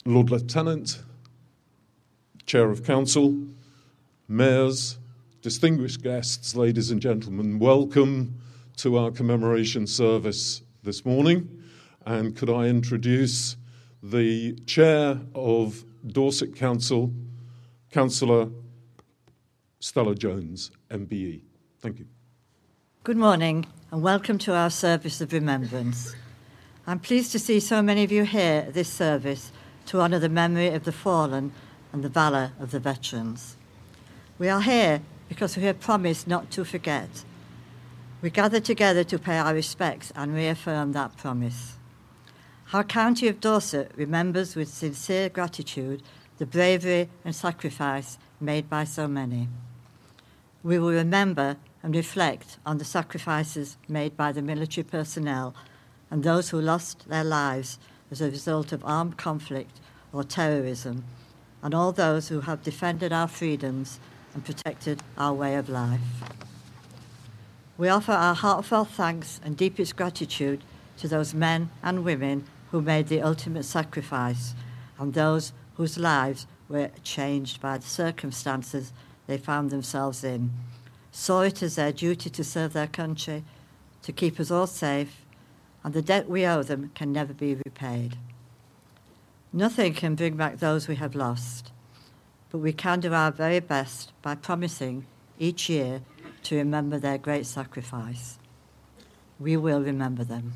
Lord Lieutenant, Chair of Council, Mayors, distinguished guests, ladies and gentlemen, welcome to our commemoration service this morning. And could I introduce the Chair of Dorset Council, Councillor Stella Jones, MBE. Thank you. Good morning and welcome to our service of remembrance. I'm pleased to see so many of you here at this service to honour the memory of the fallen and the valour of the veterans. We are here because we have promised not to forget. We gather together to pay our respects and reaffirm that promise. Our county of Dorset remembers with sincere gratitude the bravery and sacrifice made by so many. We will remember and reflect on the sacrifices made by the military personnel and those who lost their lives as a result of armed conflict or terrorism, and all those who have defended our freedoms and protected our way of life. We offer our heartfelt thanks and deepest gratitude to those men and women who made the ultimate sacrifice and those whose lives were changed by the circumstances they found themselves in, saw it as their duty to serve their country, to keep us all safe, and the debt we owe them can never be repaid. Nothing can bring back those we have lost, but we can do our very best by promising each year to remember their great sacrifice. We will remember them.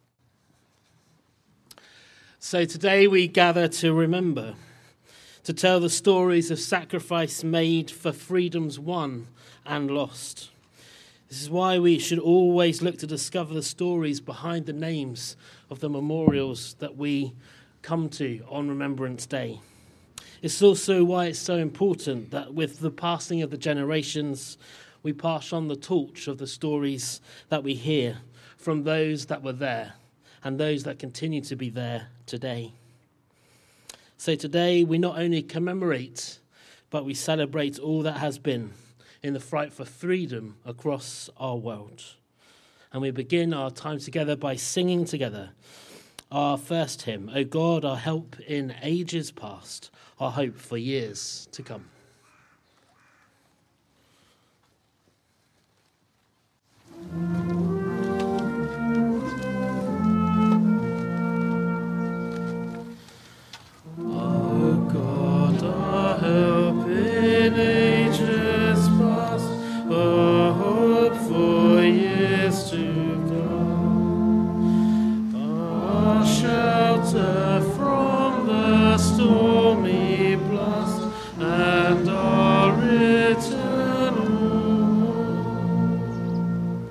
So today we gather to remember, to tell the stories of sacrifice made for freedoms won and lost. This is why we should always look to discover the stories behind the names of the memorials that we come to on Remembrance Day. It's also why it's so important that with the passing of the generations, we pass on the torch of the stories that we hear from those that were there and those that continue to be there today. So today we not only commemorate, but we celebrate all that has been in the fight for freedom across our world. And we begin our time together by singing together our first hymn, O God, our help in ages past, our hope for years to come. O God, our help in ages past, our hope for years to come, our shelter from the stormy blast, and our eternal home.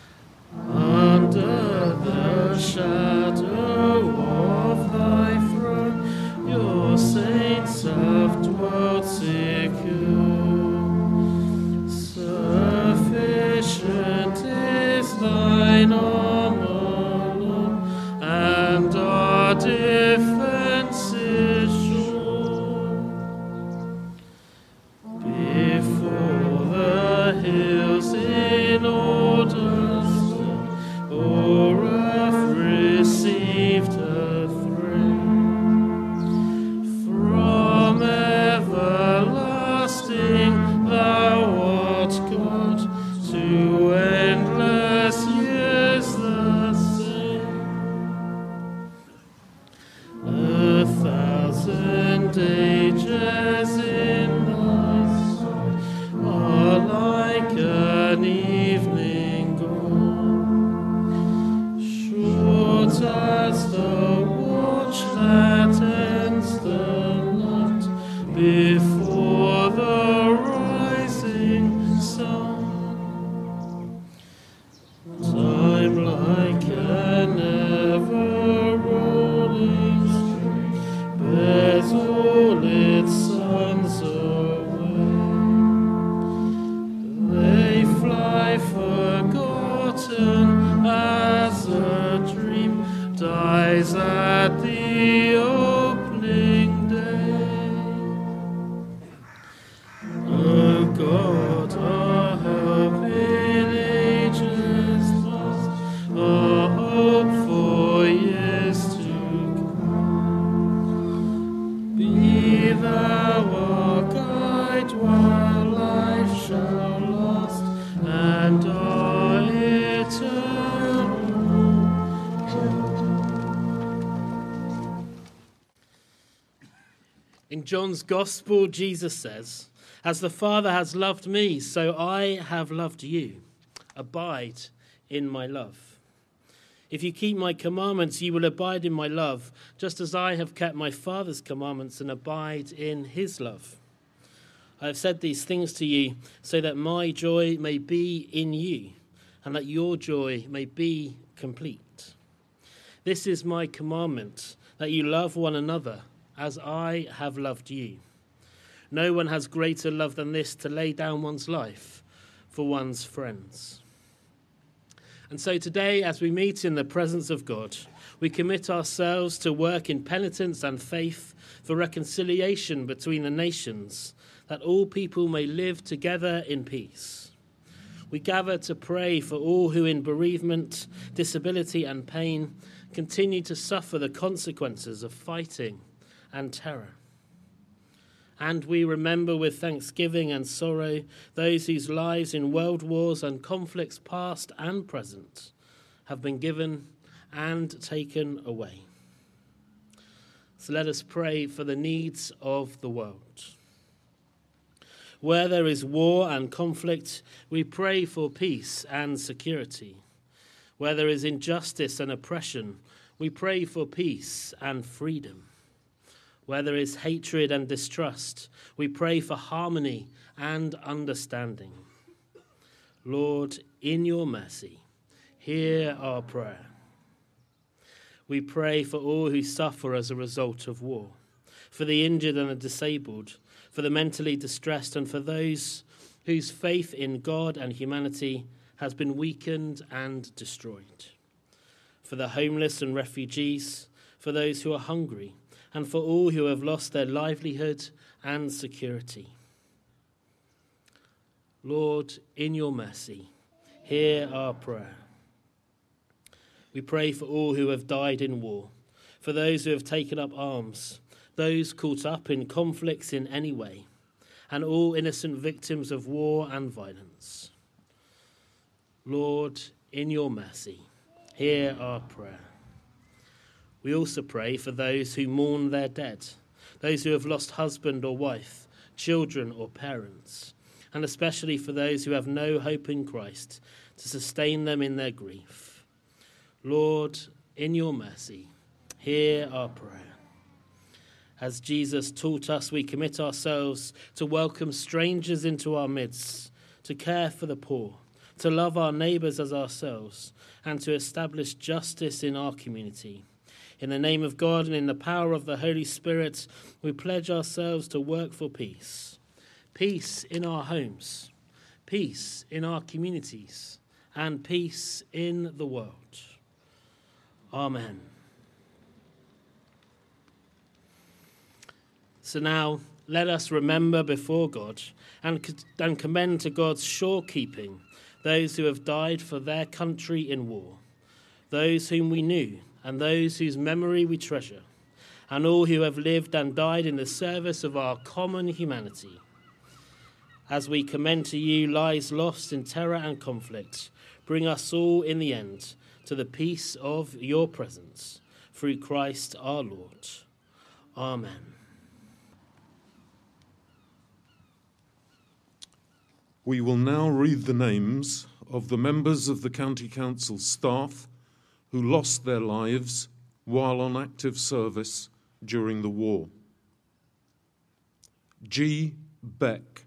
Under the shadow of thy throne, your saints have dwelt secure. Sufficient is thine arm alone, and our defense is sure. Before the hills in order stood, o'er earth received a thrill. From everlasting thou art God, to endless years the same. 1,000 ages in thy sight are like an evening gone, short as the watch that ends the night before the rising sun. Time like an ever rolling stream bears all its In John's Gospel, Jesus says, "As the Father has loved me, so I have loved you. Abide in my love. If you keep my commandments, you will abide in my love, just as I have kept my Father's commandments and abide in his love. I have said these things to you so that my joy may be in you and that your joy may be complete. This is my commandment, that you love one another as I have loved you. No one has greater love than this, to lay down one's life for one's friends." And so today, as we meet in the presence of God, we commit ourselves to work in penitence and faith for reconciliation between the nations, that all people may live together in peace. We gather to pray for all who in bereavement, disability and pain continue to suffer the consequences of fighting and terror. And we remember with thanksgiving and sorrow those whose lives in world wars and conflicts past and present have been given and taken away. So let us pray for the needs of the world. Where there is war and conflict, we pray for peace and security. Where there is injustice and oppression, we pray for peace and freedom. Where there is hatred and distrust, we pray for harmony and understanding. Lord, in your mercy, hear our prayer. We pray for all who suffer as a result of war, for the injured and the disabled, for the mentally distressed, and for those whose faith in God and humanity has been weakened and destroyed. For the homeless and refugees, for those who are hungry, and for all who have lost their livelihood and security. Lord, in your mercy, hear our prayer. We pray for all who have died in war, for those who have taken up arms, those caught up in conflicts in any way, and all innocent victims of war and violence. Lord, in your mercy, hear our prayer. We also pray for those who mourn their dead, those who have lost husband or wife, children or parents, and especially for those who have no hope in Christ to sustain them in their grief. Lord, in your mercy, hear our prayer. As Jesus taught us, we commit ourselves to welcome strangers into our midst, to care for the poor, to love our neighbours as ourselves, and to establish justice in our community. In the name of God and in the power of the Holy Spirit, we pledge ourselves to work for peace. Peace in our homes, peace in our communities, and peace in the world. Amen. So now, let us remember before God and commend to God's sure keeping those who have died for their country in war, those whom we knew and those whose memory we treasure, and all who have lived and died in the service of our common humanity. As we commend to you lives lost in terror and conflict, bring us all in the end to the peace of your presence, through Christ our Lord. Amen. We will now read the names of the members of the County Council staff who lost their lives while on active service during the war. G. Beck,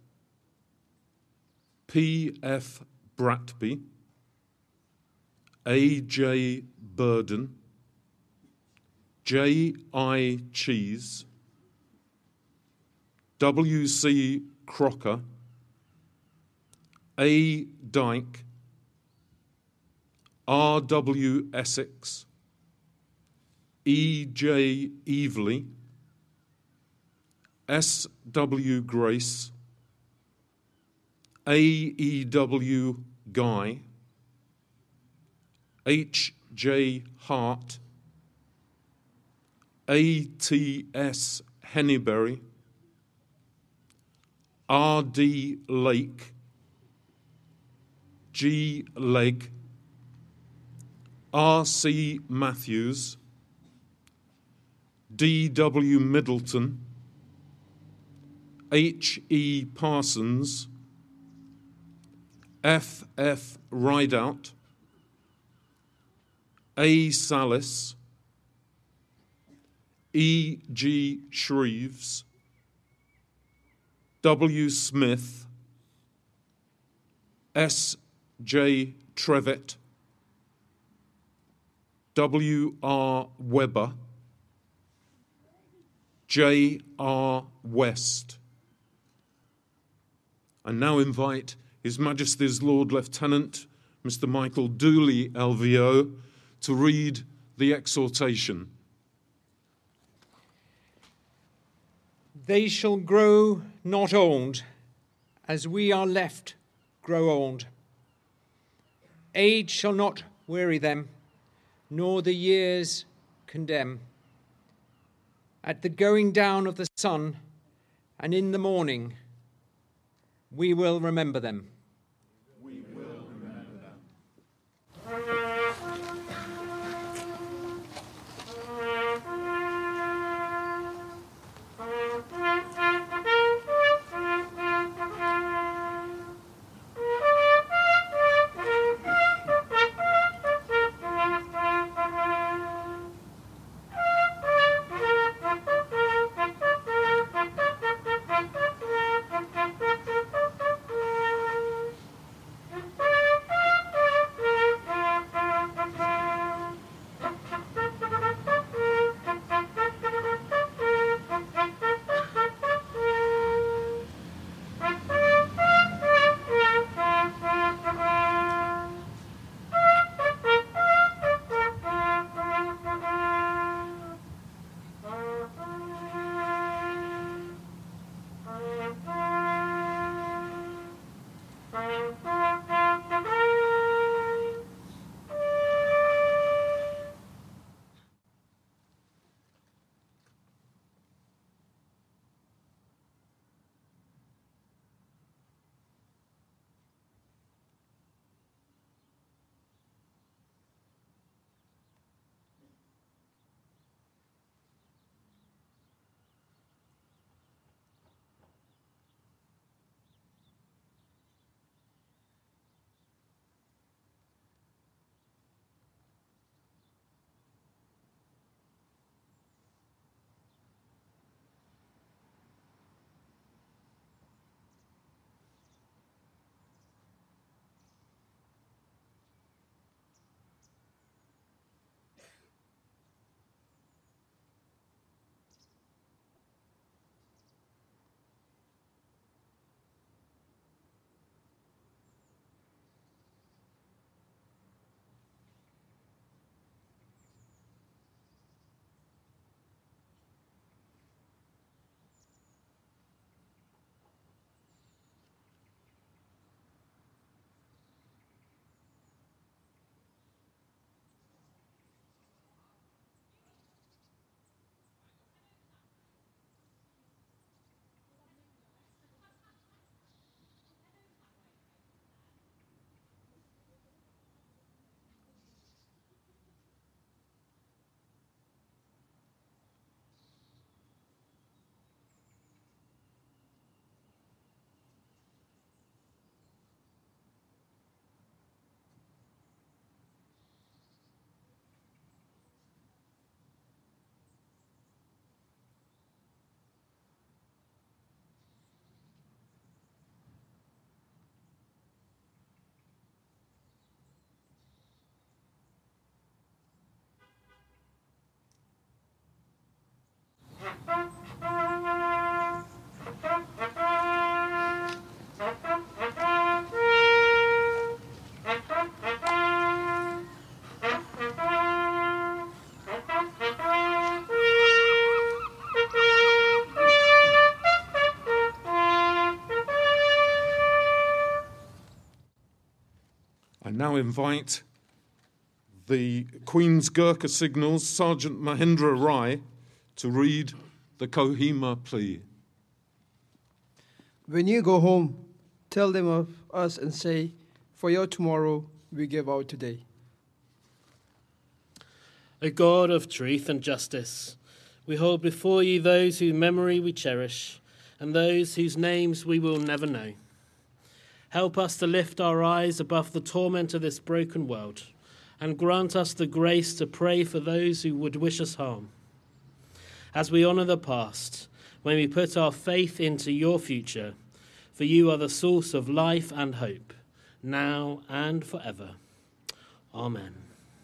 P. F. Bratby, A. J. Burden, J. I. Cheese, W. C. Crocker, A. Dyke, R. W. Essex, E. J. Evely, S. W. Grace, A. E. W. Guy, H. J. Hart, A. T. S. Henneberry, R. D. Lake, G. Legg, R. C. Matthews, D. W. Middleton, H.E. Parsons, F.F. Rideout, A. Salis, E.G. Shreves, W. Smith, S.J. Trevitt, W.R. Webber, J.R. West. I now invite His Majesty's Lord Lieutenant, Mr. Michael Dooley, LVO, to read the exhortation. They shall grow not old, as we are left grow old. Age shall not weary them, nor the years condemn. At the going down of the sun, and in the morning, we will remember them. We will remember them. I now invite the Queen's Gurkha Signals, Sergeant Mahendra Rai, to read the Kohima plea. When you go home, tell them of us and say, for your tomorrow we give out today. O God of truth and justice, we hold before you those whose memory we cherish, and those whose names we will never know. Help us to lift our eyes above the torment of this broken world, and grant us the grace to pray for those who would wish us harm. As we honour the past, when we put our faith into your future, for you are the source of life and hope, now and forever. Amen.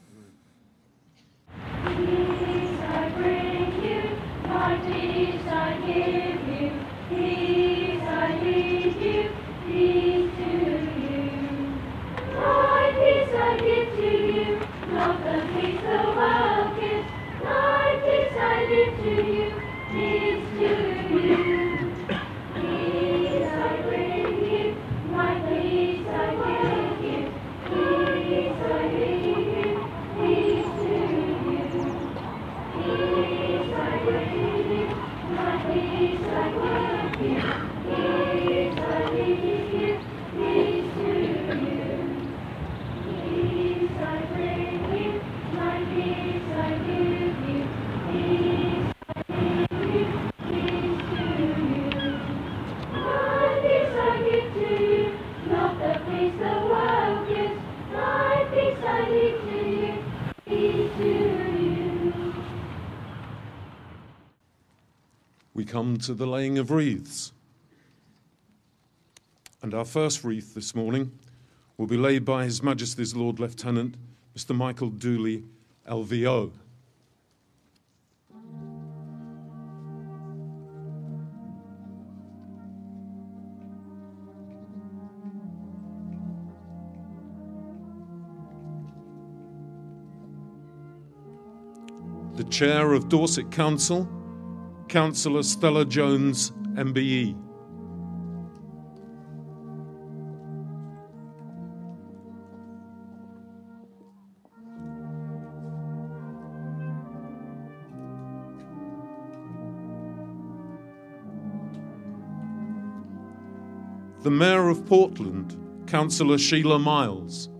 Peace I bring you, my peace I give you, peace I leave you, peace to you. My peace I give to you, not the peace the world gives. My peace I give to you, peace to you. Peace I bring you, my peace I give you, peace I leave you, peace to you. Peace I bring you, my peace I give you, peace I leave you, peace to you. Peace I bring you, my peace I give you, peace I leave you, peace to you. My peace I give to you, not the peace the world gives. My peace I leave to you, peace to you. We come to the laying of wreaths. And our first wreath this morning will be laid by His Majesty's Lord Lieutenant, Mr. Michael Dooley, LVO. The Chair of Dorset Council, Councillor Stella Jones, MBE. The Mayor of Portland, Councillor Sheila Miles.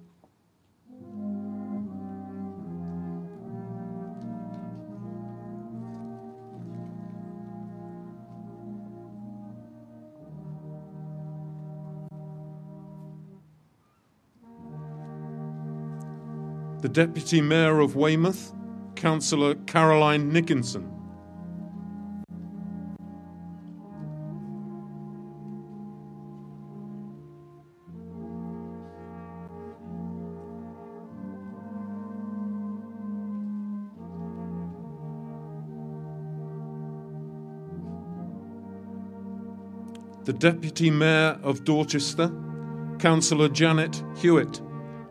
The Deputy Mayor of Weymouth, Councillor Caroline Nickinson. The Deputy Mayor of Dorchester, Councillor Janet Hewitt.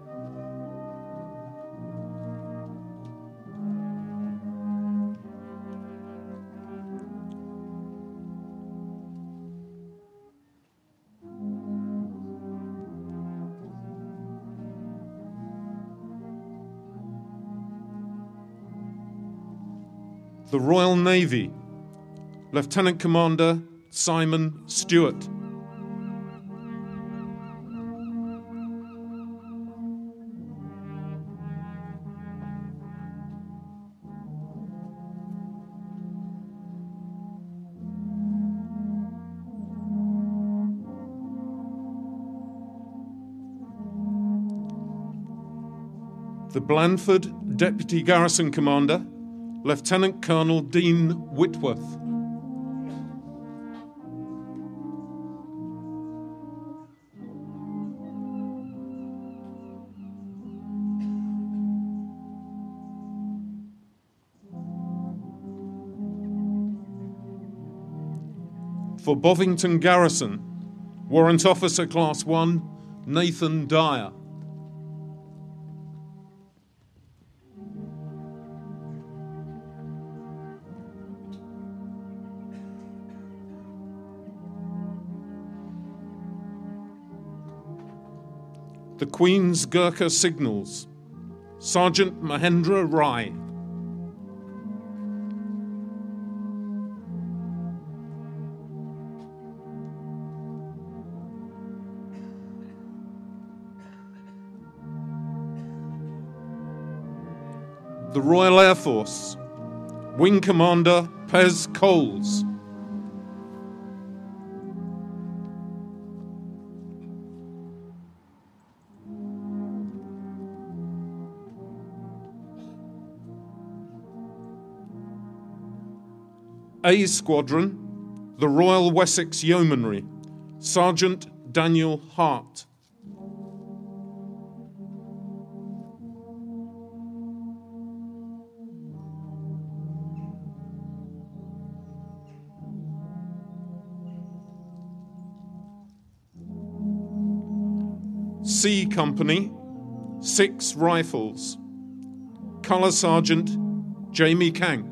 The Royal Navy, Lieutenant Commander Simon Stewart. The Blandford Deputy Garrison Commander, Lieutenant Colonel Dean Whitworth. For Bovington Garrison, Warrant Officer Class 1, Nathan Dyer. The Queen's Gurkha Signals, Sergeant Mahendra Rai. The Royal Air Force, Wing Commander Pez Coles. A Squadron, the Royal Wessex Yeomanry, Sergeant Daniel Hart. C Company, 6 Rifles, Colour Sergeant Jamie Kang.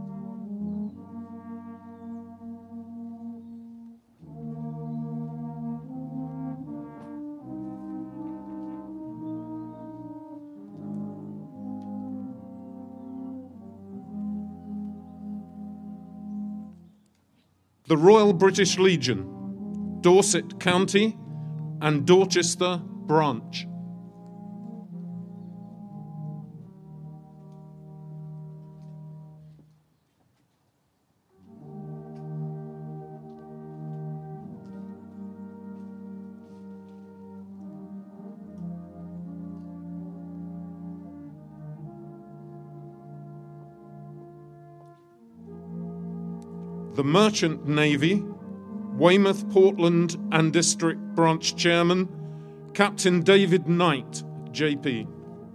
The Royal British Legion, Dorset County and Dorchester Branch. The Merchant Navy, Weymouth, Portland and District Branch Chairman, Captain David Knight, JP.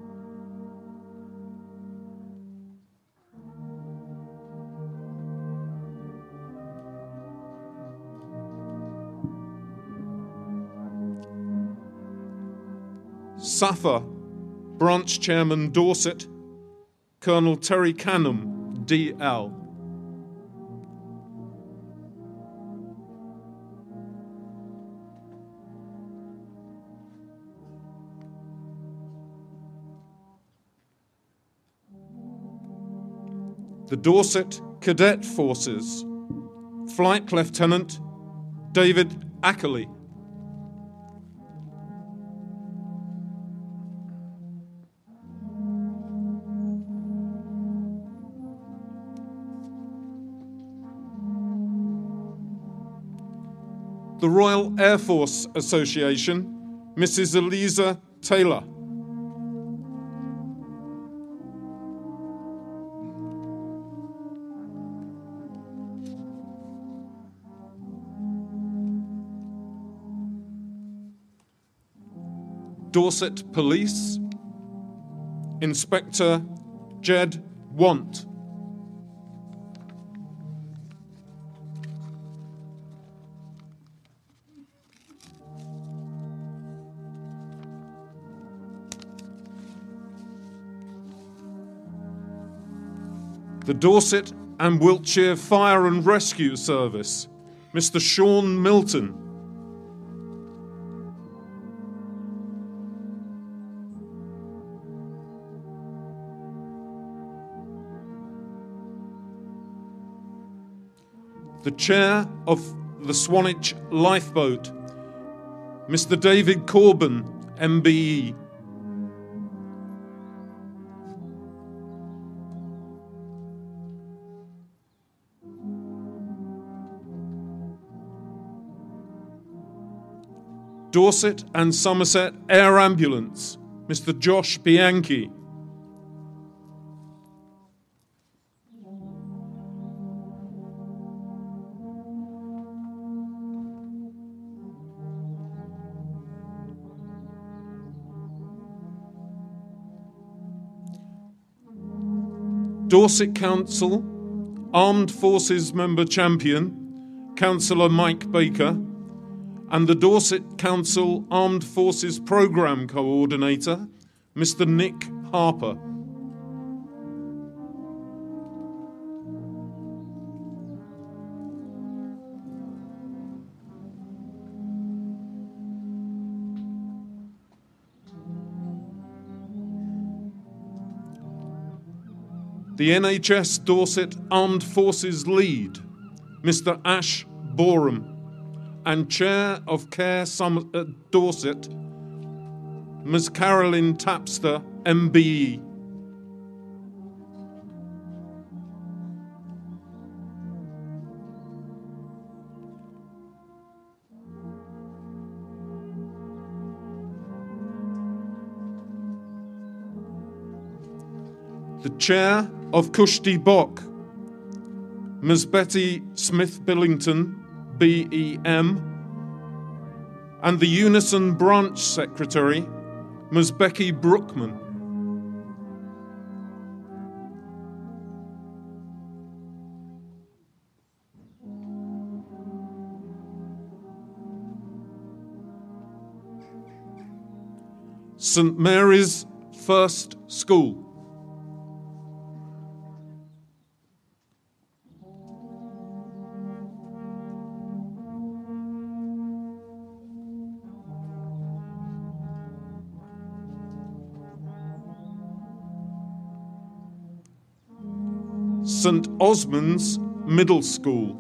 SAFA, Branch Chairman Dorset, Colonel Terry Canham, DL. The Dorset Cadet Forces, Flight Lieutenant David Ackerley. The Royal Air Force Association, Mrs. Eliza Taylor. Dorset Police, Inspector Jed Want. The Dorset and Wiltshire Fire and Rescue Service, Mr. Sean Milton. The Chair of the Swanage Lifeboat, Mr. David Corbin, MBE. Dorset and Somerset Air Ambulance, Mr. Josh Bianchi. Dorset Council, Armed Forces Member Champion, Councillor Mike Baker, and the Dorset Council Armed Forces Programme Coordinator, Mr. Nick Harper. The NHS Dorset Armed Forces Lead, Mr. Ash Boreham, and Chair of Care Dorset, Ms. Carolyn Tapster, MBE. The Chair of Cushty Bok, Ms. Betty Smith-Billington, BEM, and the Unison Branch Secretary, Ms. Becky Brookman. St. Mary's First School. St. Osmond's Middle School.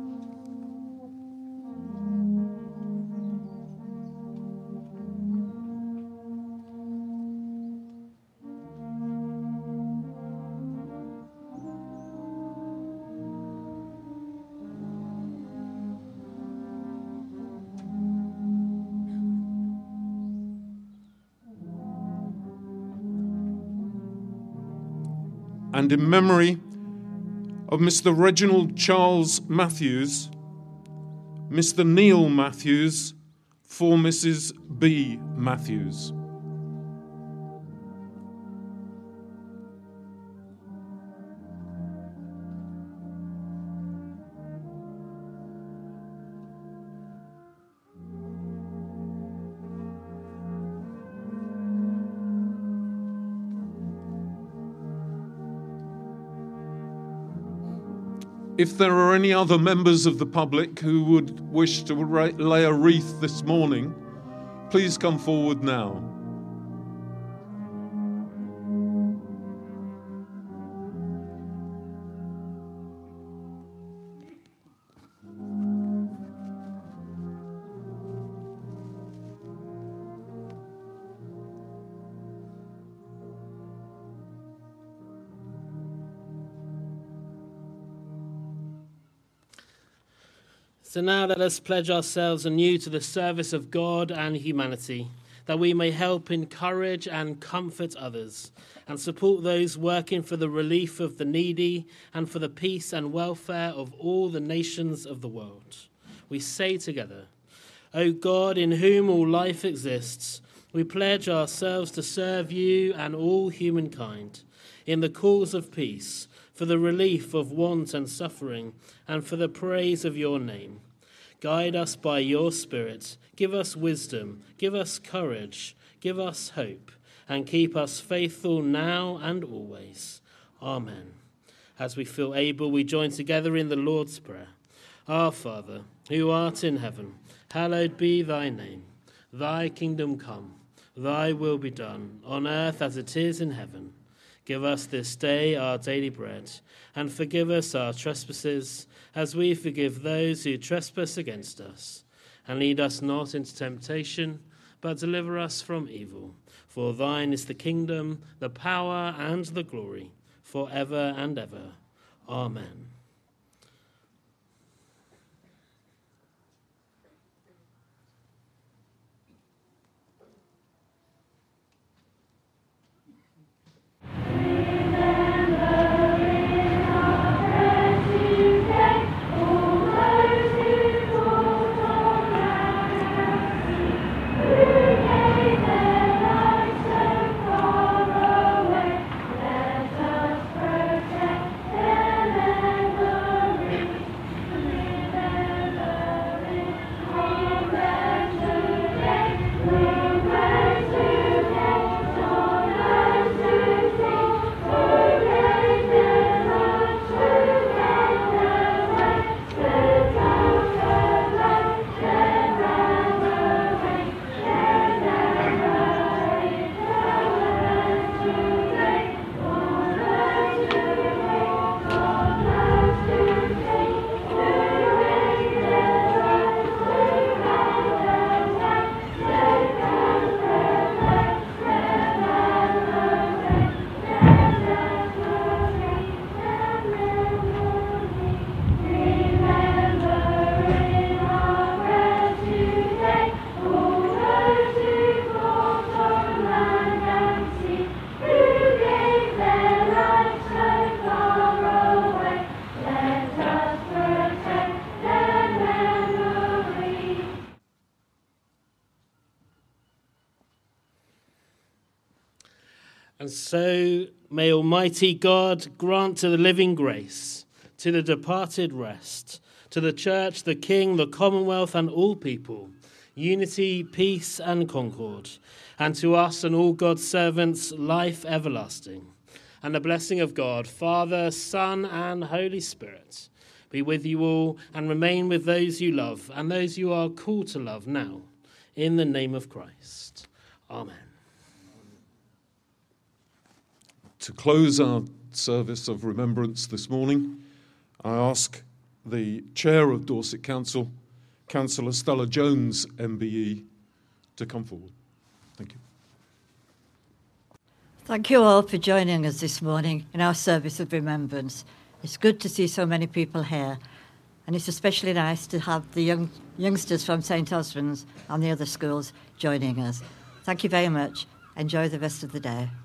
And in memory of Mr. Reginald Charles Matthews, Mr. Neil Matthews, for Mrs. B. Matthews. If there are any other members of the public who would wish to lay a wreath this morning, please come forward now. So now let us pledge ourselves anew to the service of God and humanity, that we may help encourage and comfort others, and support those working for the relief of the needy and for the peace and welfare of all the nations of the world. We say together, O God, in whom all life exists, we pledge ourselves to serve you and all humankind in the cause of peace, for the relief of want and suffering, and for the praise of your name. Guide us by your Spirit, give us wisdom, give us courage, give us hope, and keep us faithful now and always. Amen. As we feel able, we join together in the Lord's Prayer. Our Father, who art in heaven, hallowed be thy name. Thy kingdom come, thy will be done, on earth as it is in heaven. Give us this day our daily bread, and forgive us our trespasses, as we forgive those who trespass against us. And lead us not into temptation, but deliver us from evil. For thine is the kingdom, the power, and the glory, for ever and ever. Amen. Let us protect them. And so may Almighty God grant to the living grace, to the departed rest, to the Church, the King, the Commonwealth, and all people, unity, peace, and concord, and to us and all God's servants, life everlasting. And the blessing of God, Father, Son, and Holy Spirit, be with you all and remain with those you love and those you are called to love now, in the name of Christ. Amen. To close our service of remembrance this morning, I ask the Chair of Dorset Council, Councillor Stella Jones, MBE, to come forward. Thank you. Thank you all for joining us this morning in our service of remembrance. It's good to see so many people here, and it's especially nice to have the youngsters from St Osmond's and the other schools joining us. Thank you very much. Enjoy the rest of the day.